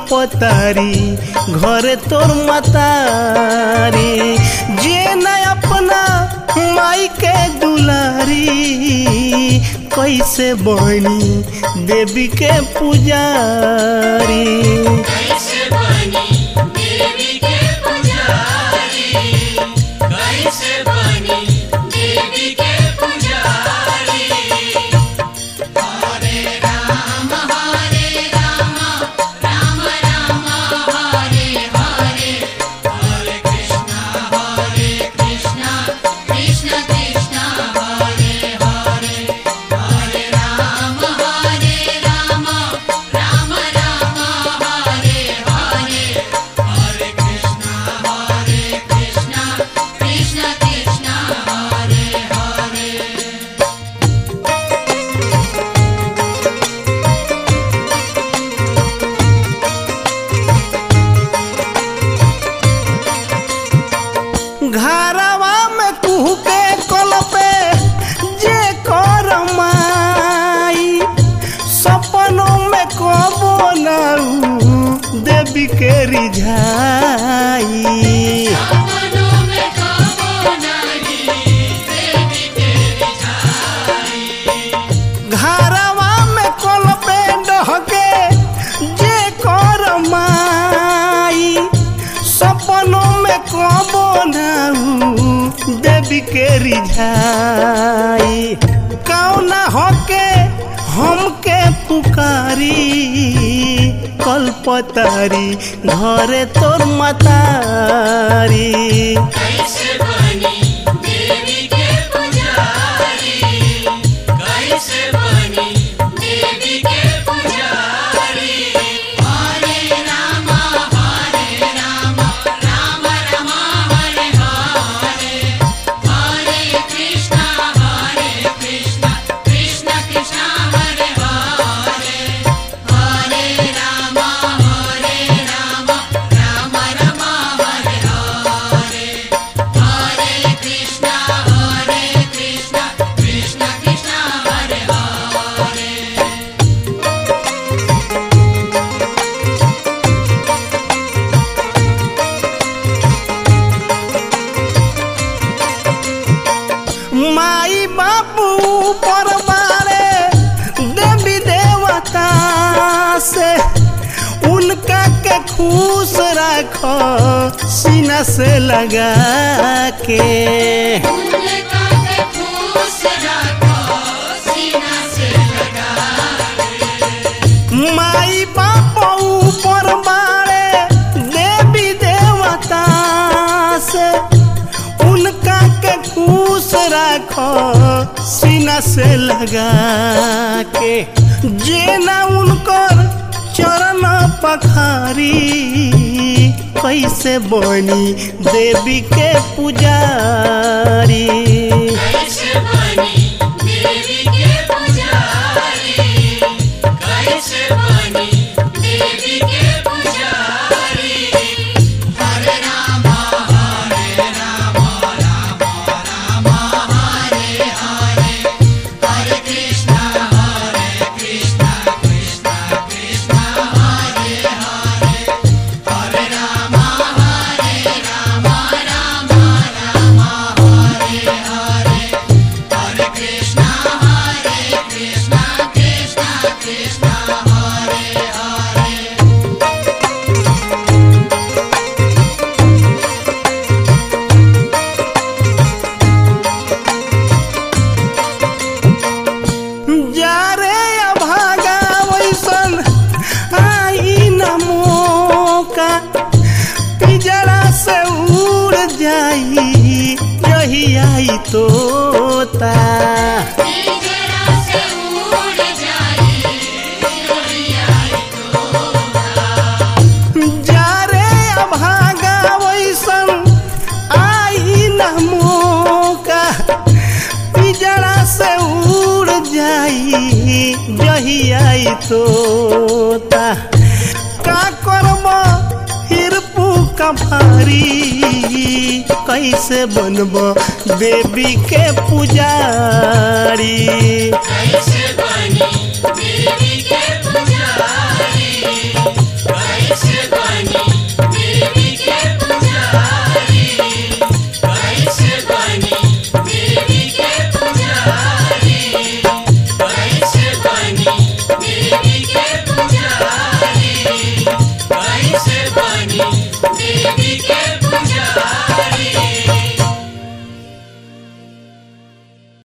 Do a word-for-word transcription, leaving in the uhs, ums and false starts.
कल्पतारी घरे तोर मतारी जे न अपना माई के दुलारी कैसे बनी देवी के पुजारी कैसे बनी देवी के पुजारी कैसे बनी देवी के पुजारी हरे राम हरे राम राम राम हरे हरे हरे कृष्णा हरे कृष्णा कृष्ण कृष्णा हरे हरे हरे राम हरे राम राम राम हरे हरे हरे कृष्णा हरे कृष्णा कृष्ण कृष्णा हरे हरे घरवा में कुहू के कल पे जे कर माई सपनों में कबो नाऊ देवी के रिझाई सपनों में कबो नहीं देवी के रिझाई घरवा में कल पे डहके जे कर माई सपनों में कबो नाऊ देवी के रिझाई कौना होके हमके पुकारी कल्पतारी घरे तोर मतारी कैसे बनी देवी के पुजारी कैसे बनी देवी के पुजारी हरे राम हरे राम राम राम हरे हरे हरे कृष्णा हरे कृष्णा कृष्ण कृष्णा हरे हरे हरे राम हरे राम राम राम हरे हरे हरे कृष्णा हरे कृष्णा कृष्ण कृष्णा हरे हरे माई बापू पर बारे देवी देवता से उनका के खुश रखो सीना से लगा के उनका के खुश रखो सीना से लगा के माई बापू पर बारे देवी देवता से उनका के खुश रखो सीना से लगा के जे ना उनकर चरण पखारी कैसे बनी देवी के पुजारी कैसे बनी देवी के पुजारी कैसे बनी देवी के पुजारी हरे राम हरे राम राम राम हरे हरे हरे कृष्णा हरे कृष्णा कृष्णा कृष्णा हरे हरे हरे राम हरे राम राम राम हरे हरे हरे कृष्णा हरे कृष्णा कृष्णा कृष्णा हरे हरे जा रे अभागा वैसन आई न मौका पिजड़ा से उड़ जाई यही आई तोता पिंजरा से उड़ जाई कोई आई तोता जा रे अभागा वैसन आई न मौका पिजड़ा से उड़ जाई यही आई तोता का करब हिरपू का भारी कैसे बनब देवी के पुजारी कैसे बनी देवी के